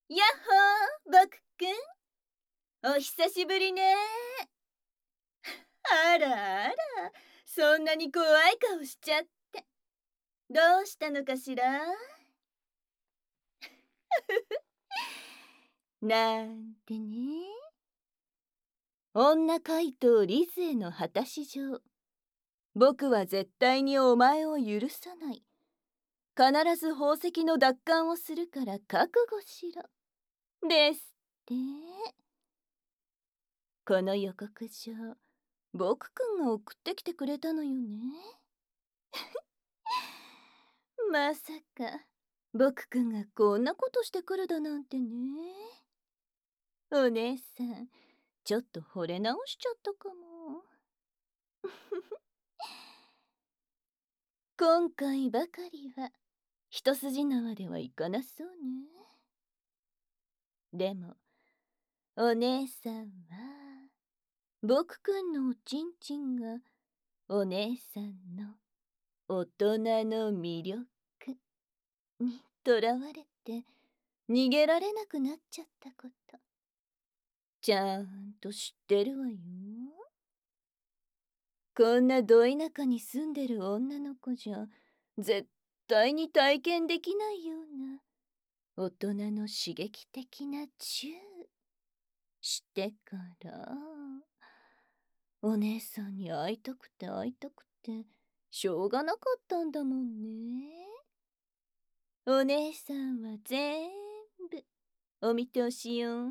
やっほー、ボクくん。お久しぶりね。あらあら、そんなに怖い顔しちゃって。どうしたのかしら？なんてね。女怪盗リズへの果たし状。僕は絶対にお前を許さない。必ず宝石の奪還をするから覚悟しろ。ですって。この予告状、僕くんが送ってきてくれたのよね。まさか僕くんがこんなことしてくるだなんてね。お姉さん、ちょっと惚れ直しちゃったかも。今回ばかりは一筋縄ではいかなそうね。でもお姉さんは僕くんのおちんちんがお姉さんの大人の魅力にとらわれて逃げられなくなっちゃったことちゃんと知ってるわよ。こんなど田舎に住んでる女の子じゃ絶対に体験できないような大人の刺激的なチューしてからお姉さんに会いたくて会いたくてしょうがなかったんだもんね。お姉さんは全部お見通しよ。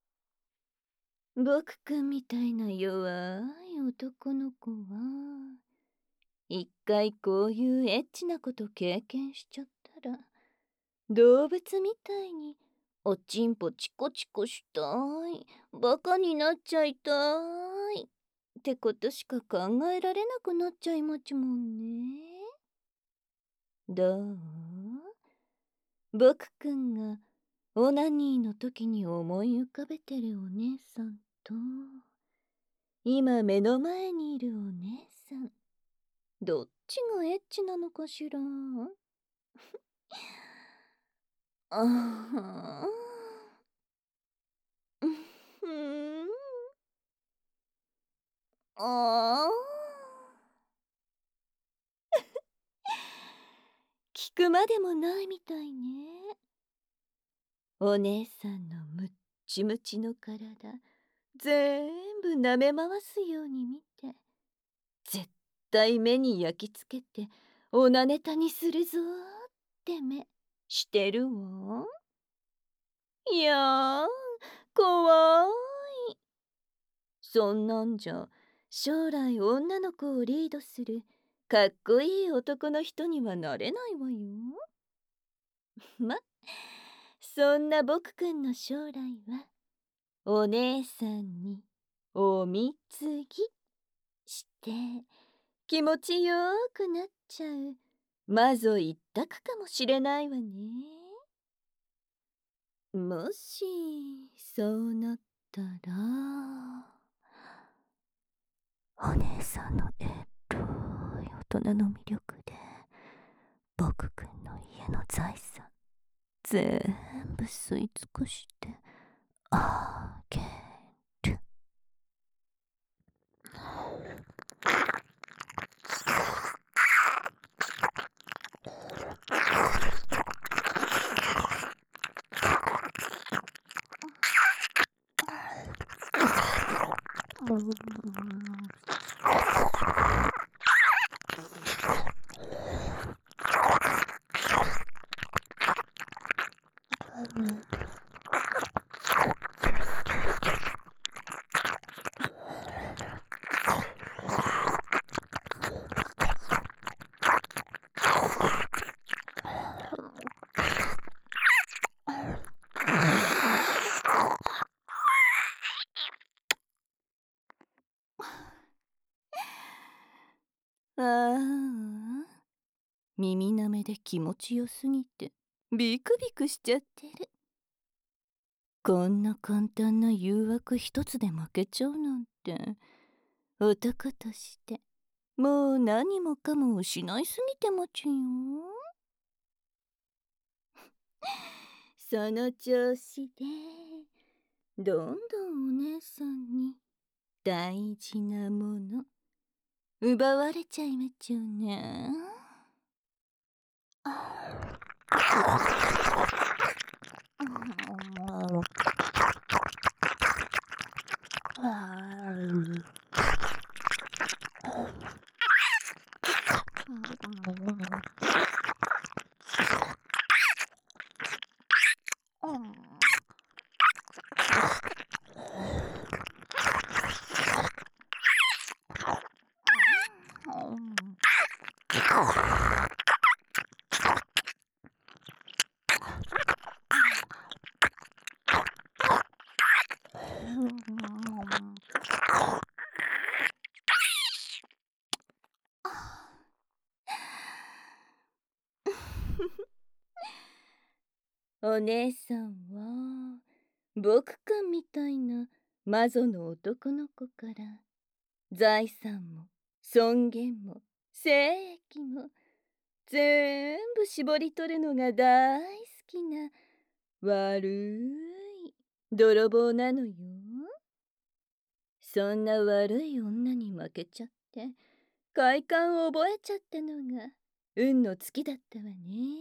僕くんみたいな弱い男の子は一回こういうエッチなこと経験しちゃったら動物みたいにおちんぽチコチコしたいバカになっちゃいたいってことしか考えられなくなっちゃいまちもんね。どう？僕くんがオナニーの時に思い浮かべてるお姉さんと今目の前にいるお姉さんどっちがエッチなのかしら？ああ、うん、ああ、聞くまでもないみたいね。お姉さんのむっちむちの体全部舐め回すように見て絶対目に焼き付けておなネタにするぞって目してるわ。いやー怖い。そんなんじゃ将来女の子をリードするかっこいい男の人にはなれないわよ。ま、そんな僕くんの将来はお姉さんにおみつぎして気持ちよくなっちゃうマゾ一択かもしれないわね。もしそうなったらお姉さんのエロい大人の魅力で僕くんの家の財産全部吸い尽くしてあげる。ああ、耳なめで気持ちよすぎてビクビクしちゃってる。こんな簡単な誘惑一つで負けちゃうなんて男としてもう何もかも失いすぎてまちゅよ。 その調子でどんどんお姉さんに大事なもの奪われちゃいまちゅね。お姉さんは僕くんみたいな魔女の男の子から財産も尊厳も性益も全部絞り取るのが大好きな悪い泥棒なのよ。そんな悪い女に負けちゃって快感を覚えちゃったのが運の尽きだったわね。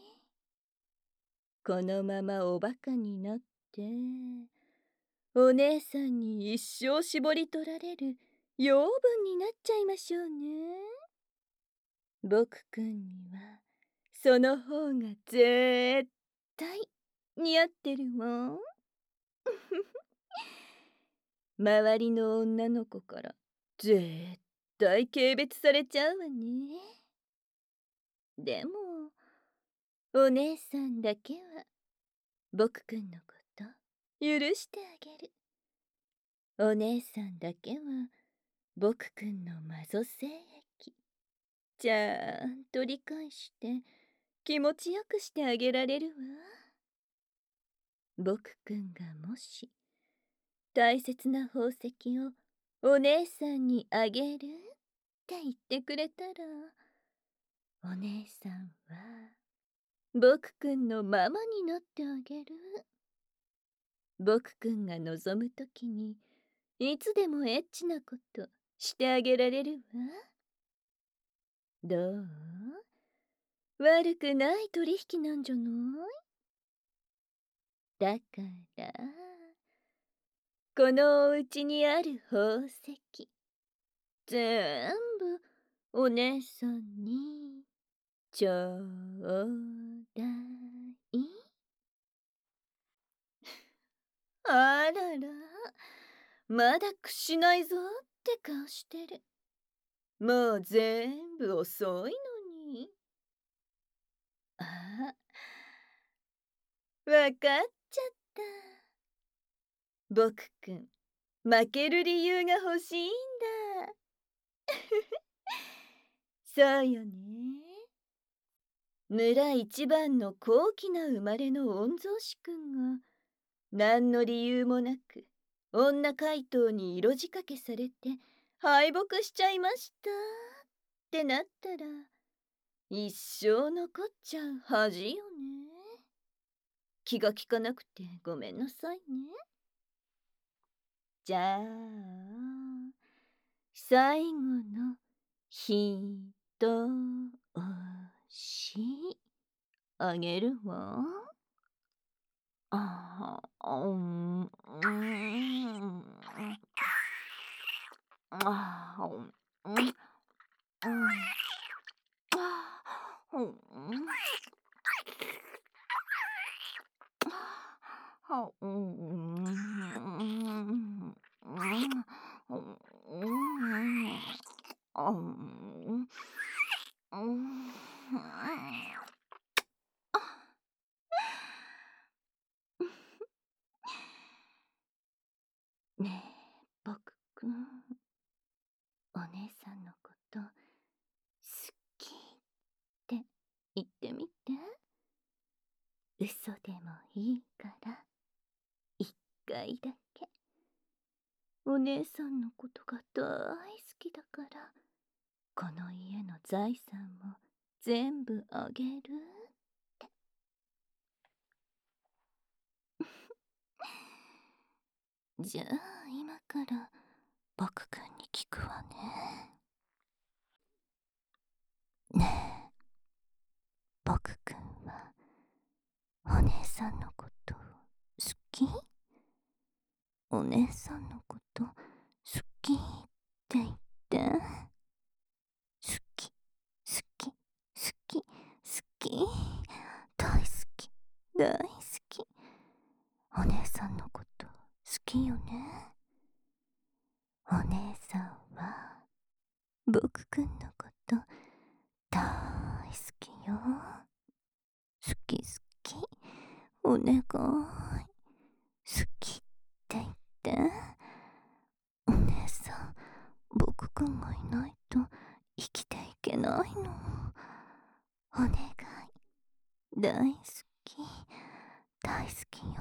このままおバカになってお姉さんに一生絞り取られる養分になっちゃいましょうね。僕くんにはその方が絶対似合ってるもん。周りの女の子から絶対軽蔑されちゃうわね。でもお姉さんだけは僕くんのこと許してあげる。お姉さんだけは僕くんの魔女精液ちゃんと理解して気持ちよくしてあげられるわ。僕くんがもし大切な宝石をお姉さんにあげるって言ってくれたら、お姉さんは僕くんのママになってあげる。僕くんが望むときにいつでもエッチなことしてあげられるわ。どう？悪くない取引なんじゃない？だからこのお家にある宝石全部お姉さんにちょうだい。あらら、まだ屈しないぞって顔してる。もう全部遅いのに。あ、わかっちゃった。僕くん、負ける理由が欲しいんだ。そうよね。村一番の高貴な生まれの御曹司くんが何の理由もなく女怪盗に色仕掛けされて敗北しちゃいましたってなったら一生残っちゃう恥よね。気が利かなくてごめんなさいね。じゃあ最後のひと押しあげるわ。ああ、ああ、ねえ、僕くん、お姉さんのこと好きって言ってみて。嘘でもいいから一回だけ。お姉さんのことが大好きだからこの家の財産も全部あげるって。 じゃあ今から僕くんに聞くわね。ねえ、僕くんはお姉さんのこと好き？お姉さんのこと好きって言って。好き、好き、好き、好き、大好き、大好き。お姉さんのこと好きよね。お姉さんは僕くんのこと大好きよ。好き好き、お願い。好きって言って。お姉さん、僕くんがいないと生きていけないの。お願い。大好き、大好きよ。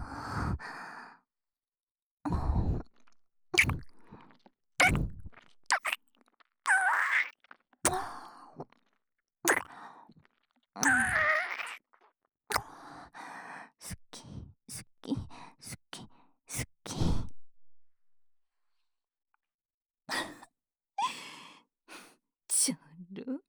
好き、好き、好き、好き。ちょる。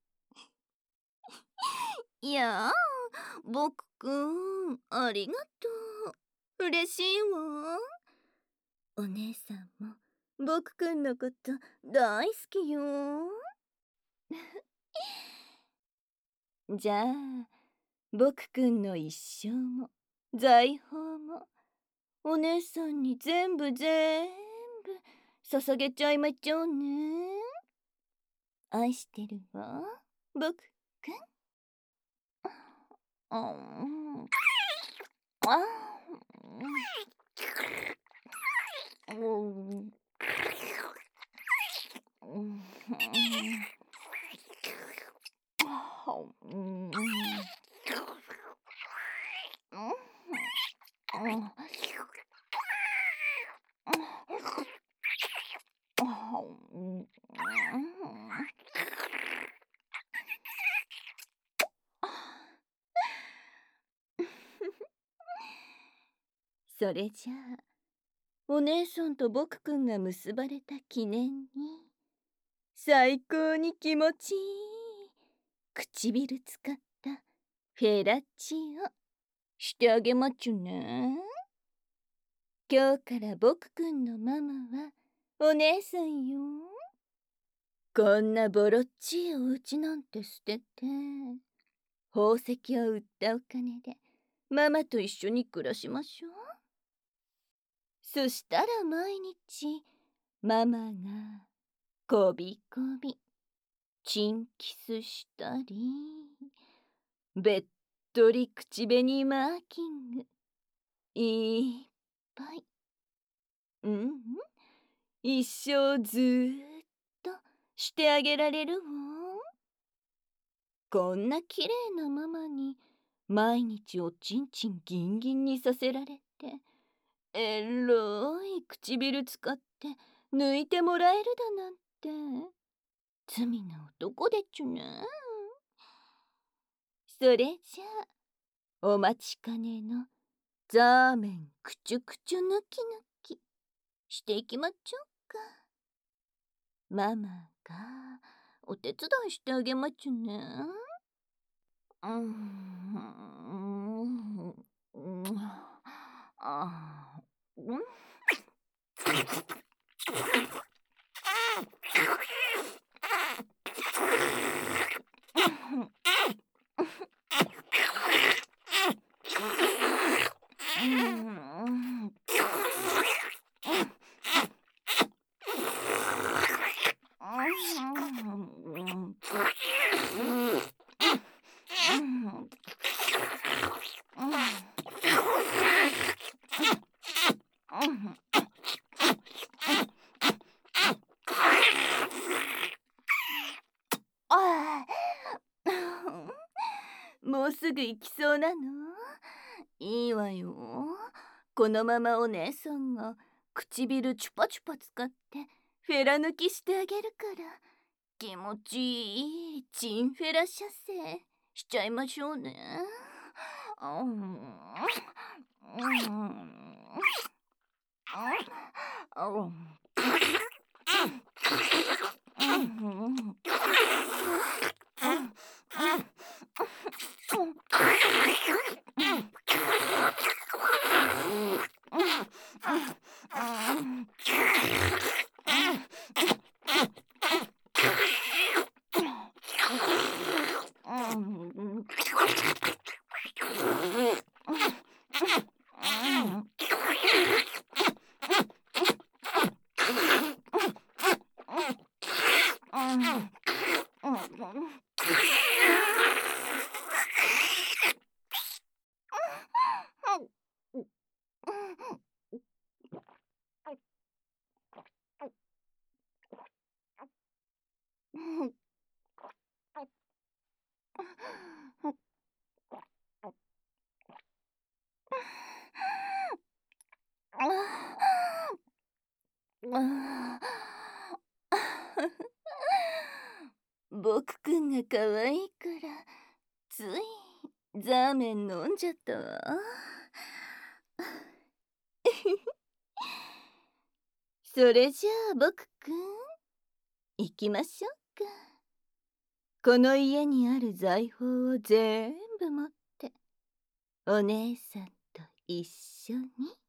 いやー、僕くん、ありがとう。嬉しいわ。お姉さんも僕くんのこと大好きよ。じゃあ、僕くんの一生も財宝もお姉さんに全部捧げちゃいまちょうね。愛してるわ、僕くん。あん。あん。うん。うん。うん。それじゃあ、お姉さんと僕くんが結ばれた記念に、最高に気持ちいい唇使ったフェラチオしてあげまちゅね。今日から僕くんのママはお姉さんよ。こんなボロっちいお家なんて捨てて、宝石を売ったお金でママと一緒に暮らしましょう。そしたら毎日ママがこびこびチンキスしたり、べっとり口紅マーキングいっぱい。一生ずーっとしてあげられるわ。こんな綺麗なママに毎日おちんちんギンギンにさせられて、えろい唇使って抜いてもらえるだなんて罪な男でちゅね。それじゃあお待ちかねのザーメンくちゅくちゅ抜き抜きしていきまちょうか。ママがお手伝いしてあげまちゅね。うん。あうん。あもうすぐ行きそうなの？いいわよ。このままお姉さんが唇チュパチュパ使ってフェラ抜きしてあげるから気持ちいいチンフェラ射精しちゃいましょうね。うん。うん。 僕くんが可愛いからついザーメン飲んじゃったわ。それじゃあ僕くん行きましょうか。この家にある財宝を全部持ってお姉さんと一緒に